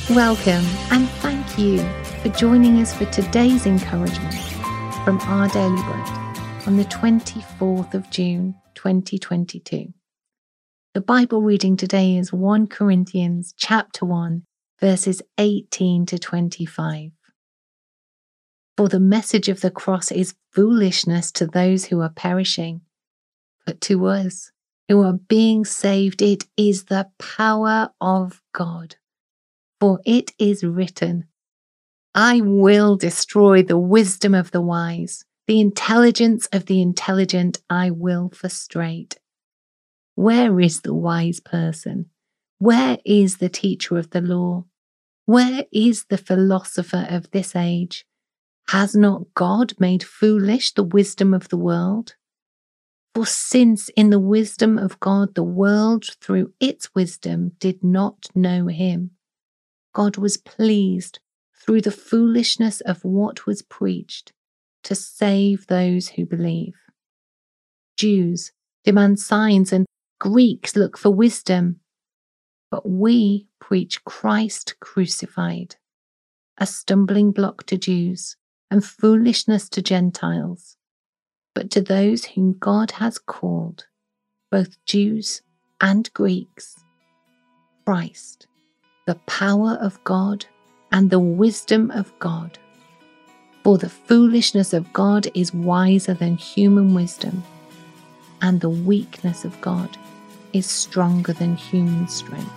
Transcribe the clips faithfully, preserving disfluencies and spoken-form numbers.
Welcome and thank you for joining us for today's encouragement from Our Daily Bread on the twenty-fourth of June twenty twenty-two. The Bible reading today is First Corinthians chapter one verses eighteen to twenty-five. For the message of the cross is foolishness to those who are perishing, but to us who are being saved it is the power of God. For it is written, I will destroy the wisdom of the wise, the intelligence of the intelligent I will frustrate. Where is the wise person? Where is the teacher of the law? Where is the philosopher of this age? Has not God made foolish the wisdom of the world? For since in the wisdom of God the world through its wisdom did not know him, God was pleased through the foolishness of what was preached to save those who believe. Jews demand signs and Greeks look for wisdom, but we preach Christ crucified, a stumbling block to Jews and foolishness to Gentiles. But to those whom God has called, both Jews and Greeks, Christ, the power of God and the wisdom of God. For the foolishness of God is wiser than human wisdom, and the weakness of God is stronger than human strength.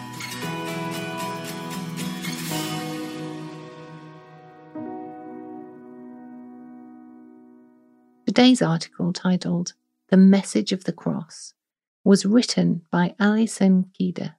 Today's article, titled The Message of the Cross, was written by Alison Kida.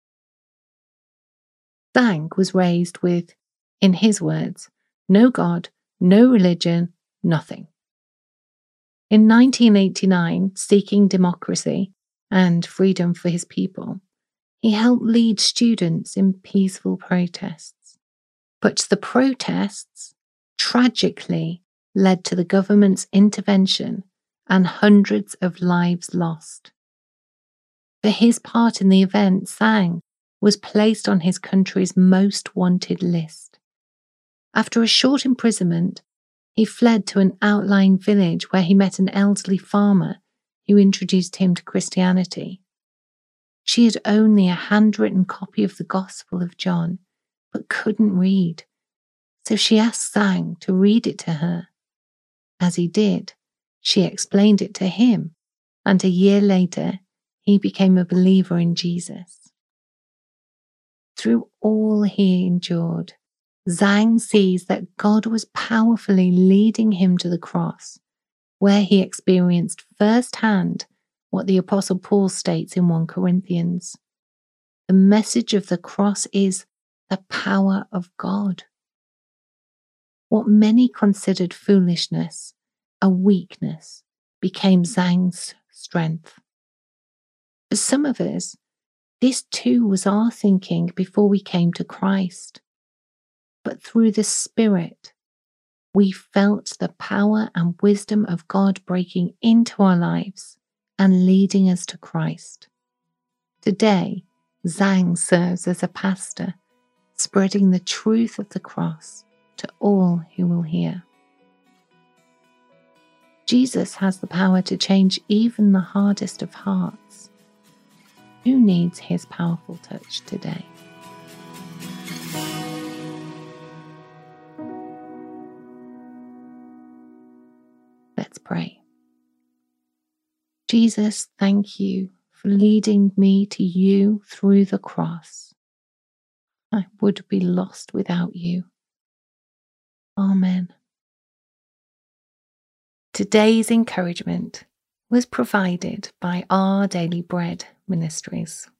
Zhang was raised with, in his words, no God, no religion, nothing. In nineteen eighty-nine, seeking democracy and freedom for his people, he helped lead students in peaceful protests. But the protests, tragically, led to the government's intervention and hundreds of lives lost. For his part in the event, Zhang was placed on his country's most wanted list. After a short imprisonment, he fled to an outlying village where he met an elderly farmer who introduced him to Christianity. She had only a handwritten copy of the Gospel of John, but couldn't read, so she asked Zhang to read it to her. As he did, she explained it to him, and a year later, he became a believer in Jesus. Through all he endured, Zhang sees that God was powerfully leading him to the cross, where he experienced firsthand what the Apostle Paul states in First Corinthians. The message of the cross is the power of God. What many considered foolishness, a weakness, became Zhang's strength. For some of us, this too was our thinking before we came to Christ. But through the Spirit, we felt the power and wisdom of God breaking into our lives and leading us to Christ. Today, Zhang serves as a pastor, spreading the truth of the cross to all who will hear. Jesus has the power to change even the hardest of hearts. Who needs his powerful touch today? Let's pray. Jesus, thank you for leading me to you through the cross. I would be lost without you. Amen. Today's encouragement was provided by Our Daily Bread Ministries.